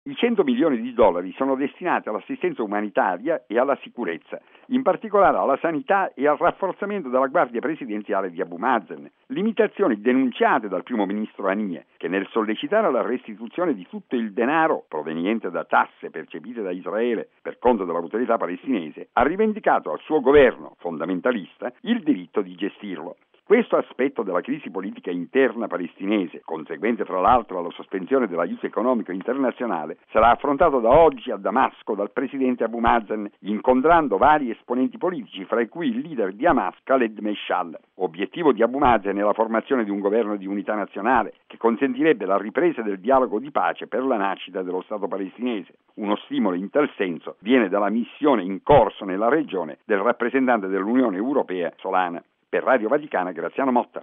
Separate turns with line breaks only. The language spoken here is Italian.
I 100 milioni di dollari sono destinati all'assistenza umanitaria e alla sicurezza, in particolare alla sanità e al rafforzamento della guardia presidenziale di Abu Mazen, limitazioni denunciate dal primo ministro Haniyeh, che nel sollecitare la restituzione di tutto il denaro proveniente da tasse percepite da Israele per conto dell'autorità palestinese, ha rivendicato al suo governo fondamentalista il diritto di gestirlo. Questo aspetto della crisi politica interna palestinese, conseguente fra l'altro alla sospensione dell'aiuto economico internazionale, sarà affrontato da oggi a Damasco dal presidente Abu Mazen, incontrando vari esponenti politici, fra cui il leader di Hamas, Khaled Meshaal. Obiettivo di Abu Mazen è la formazione di un governo di unità nazionale che consentirebbe la ripresa del dialogo di pace per la nascita dello Stato palestinese. Uno stimolo in tal senso viene dalla missione in corso nella regione del rappresentante dell'Unione Europea Solana. Per Radio Vaticana, Graziano Motta.